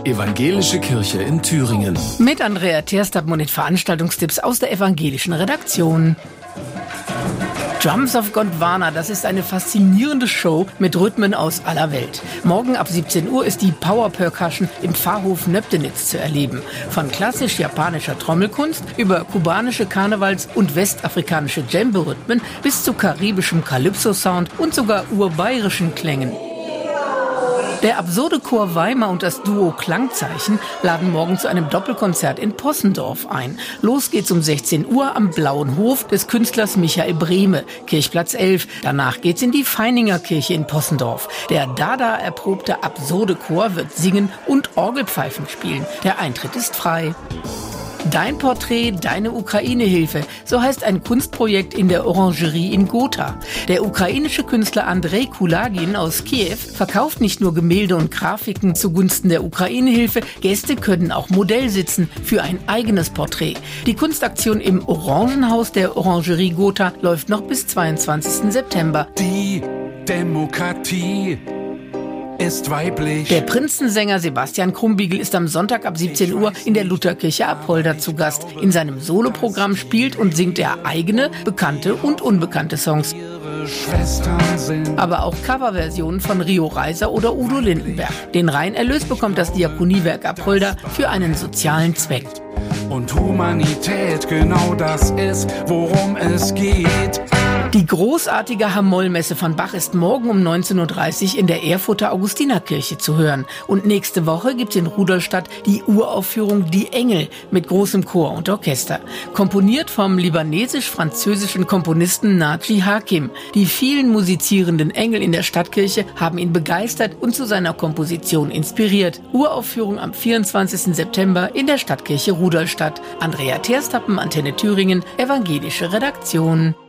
Evangelische Kirche in Thüringen. Mit Andrea Terstappen und den Veranstaltungstipps aus der evangelischen Redaktion. Drums of Gondwana, das ist eine faszinierende Show mit Rhythmen aus aller Welt. Morgen ab 17 Uhr ist die Power Percussion im Pfarrhof Nöbdenitz zu erleben. Von klassisch-japanischer Trommelkunst über kubanische Karnevals- und westafrikanische Djembe-Rhythmen bis zu karibischem Calypso-Sound und sogar urbayerischen Klängen. Der absurde Chor Weimar und das Duo Klangzeichen laden morgen zu einem Doppelkonzert in Possendorf ein. Los geht's um 16 Uhr am Blauen Hof des Künstlers Michael Brehme, Kirchplatz 11. Danach geht's in die Feininger Kirche in Possendorf. Der Dada-erprobte absurde Chor wird singen und Orgelpfeifen spielen. Der Eintritt ist frei. Dein Porträt, deine Ukraine-Hilfe, so heißt ein Kunstprojekt in der Orangerie in Gotha. Der ukrainische Künstler Andrei Kulagin aus Kiew verkauft nicht nur Gemälde und Grafiken zugunsten der Ukraine-Hilfe, Gäste können auch Modell sitzen für ein eigenes Porträt. Die Kunstaktion im Orangenhaus der Orangerie Gotha läuft noch bis 22. September. Die Demokratie ist weiblich. Der Prinzensänger Sebastian Krumbiegel ist am Sonntag ab 17 Uhr in der Lutherkirche Apolda zu Gast. In seinem Soloprogramm spielt und singt er eigene, bekannte und unbekannte Songs. Aber auch Coverversionen von Rio Reiser oder Udo Lindenberg. Den Reinerlös bekommt das Diakoniewerk Apolda für einen sozialen Zweck. Und Humanität, genau das ist, worum es geht. Die großartige Hamollmesse von Bach ist morgen um 19.30 Uhr in der Erfurter Augustinerkirche zu hören. Und nächste Woche gibt's in Rudolstadt die Uraufführung Die Engel mit großem Chor und Orchester. Komponiert vom libanesisch-französischen Komponisten Naji Hakim. Die vielen musizierenden Engel in der Stadtkirche haben ihn begeistert und zu seiner Komposition inspiriert. Uraufführung am 24. September in der Stadtkirche Rudolstadt. Andrea Terstappen, Antenne Thüringen, evangelische Redaktion.